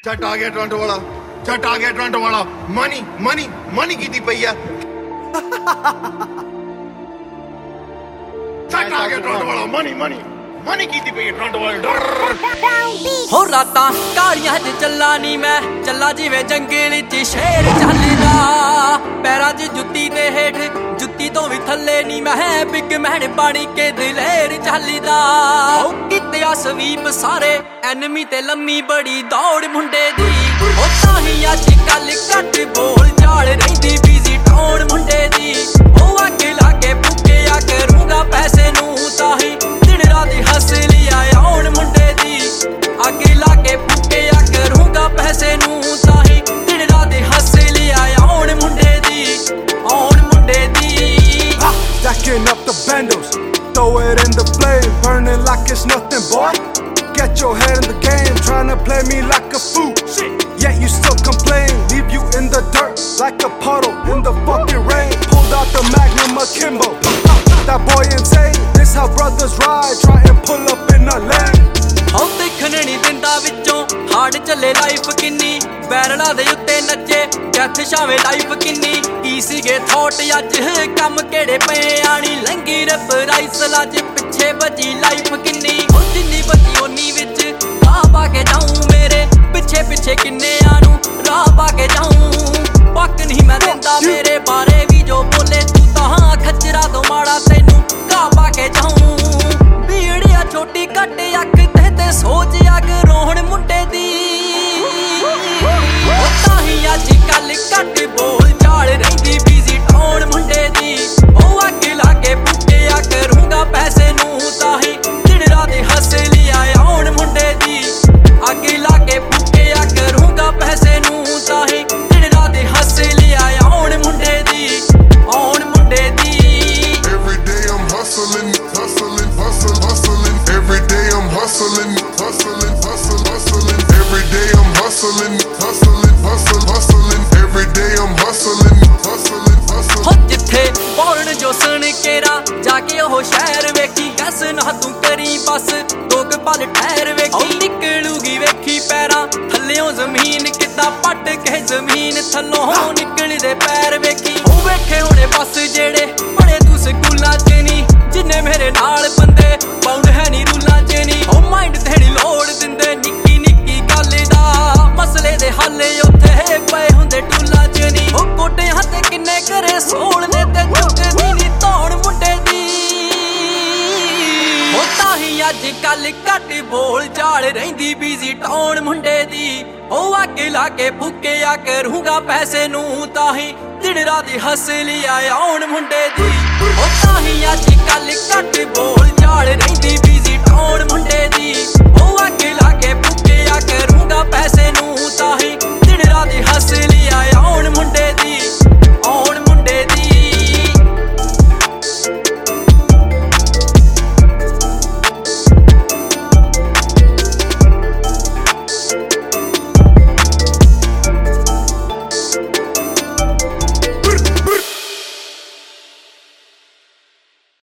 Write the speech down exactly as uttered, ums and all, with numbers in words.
झट आ गया टोरंटो वाला, झट आ गया टोरंटो वाला। मनी मनी मनी कीती पई आ। झट आ गया टोरंटो वाला, मनी मनी मनी कीती पई टोरंटो वाले। हो रातां कालियां च चला नी मैं, चला जिवें जंगल च शेर चलदा। पैरां च जुत्ती दे हेठ, जुत्ती तो भी थल्ले नी मैं, बिग मैन बन के दिलेर चलदा। ओ कीतिया स्वीप सारे एनमी ते लम्मी बड़ी दौड़ मुंडे दी। ओ ताही अजकल घट बोल चाल रहिंदी बिजी टौन मुंडे दी। ओ अगे लाके फुकिया करूंगा पैसे नूं, ताही दिन रात हंस लिया आउण मुंडे दी। अगे लाके फुकिया करूंगा पैसे नूं, ताही दिन रात हंस लिया आउण मुंडे दी, आउण मुंडे दी। Stacking up the bundles, throw it in the flame, burning like it's nothing, boy. Get your head in the game, trying to play me like a fool. Yet you still complain, leave you in the dirt like a puddle in the fucking rain. Pulled out the Magnum Akimbo, that boy insane. This how brothers ride, try and pull up in a lane. हो देखण नी दिंदा विचों hard चले life किन्नी, बैरला दे उत्ते नच्चे death छावे life किन्नी। की सीगे thought अज कम केड़े पे आनी, लंगी रब राइस लाज पिछे बची लाइफ किन्नी। हो जिन्नी बची ओनी विच राह पा के जाऊं, मेरे पिछे पिछे किन्ने आनू राह पा के जाऊं। पक नहीं मैं दिंदा मेरे बारे भी जो बोले, तू तां खच्चरा तो माड़ा तैनू घा पा के जाऊं। बीड़िया छोटी कट अख ते सोच अग रोहण मुंडे दी। ताही अजकल घट बोल चाल रहिंदी बिजी टौन मुंडे दी। ओ अगे लाके फुकिया करूंगा पैसे नूं, ताही दिन रात हंस लिया आउण मुंडे दी। अगे लाके फुकिया करूंगा पैसे नूं, ताही दिन रात हंस लिया आउण मुंडे दी, आउण मुंडे दी। Every day I'm hustling, hustling, hustling, hustling. Every day I'm hustling, hustling, hustling, hustling. Every day I'm hustling, hustling, hustling, hustling. Every day I'm hustling, hustling, hustling. हो जिथे पौण जो सुन केरा जाके ओ शहर वेखी, कैस ना तू करी बस दोग पल ठहर वेखी। निकलूगी वेखी पैरां थल्लेओं जमीन, किद्दां पट के जमीन थल्लों निकलदे पैर वेखी। ओ वेखे होणे बस जेड़े पढ़े तू स्कूलां च नी, जिन्ने मेरे नाल बंदे पाउंड है नी रूलां च नी। ओ माइंड देनी लोड़ दिंदे निक्की निक्की गल दा, मसले दे हल उत्थे पए हुंदे टूलां च नी। ओ कोटियां ते किन्ने करे सोलने ते चुकदी नी धौण मुंडे दी। ओ ताही अजकल घट बोल चाल रहिंदी बिजी टौन मुंडे दी। ओ अगे लाके फुकिया करूंगा पैसे नूं, ताही दिन रात हंस लिया आउण मुंडे दी। ओ ताही अजकल घट बोल चाल रहिंदी बिजी टौन मुंडे दी। ओ अगे लाके फुकिया करूंगा पैसे